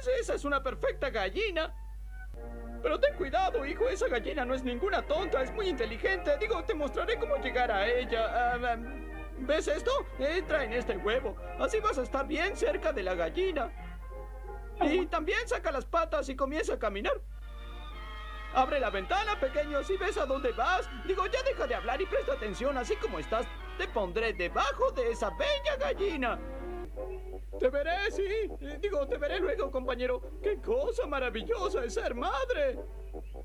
¿Ves? Esa es una perfecta gallina. Pero ten cuidado, hijo, esa gallina no es ninguna tonta, es muy inteligente. Digo, te mostraré cómo llegar a ella. ¿Ves esto? Entra en este huevo. Así vas a estar bien cerca de la gallina. Y también saca las patas y comienza a caminar. Abre la ventana, pequeño, si ves a dónde vas. Digo, ya deja de hablar y presta atención. Así como estás, te pondré debajo de esa bella gallina. Te veré, sí. Digo, te veré luego, compañero. ¡Qué cosa maravillosa es ser madre!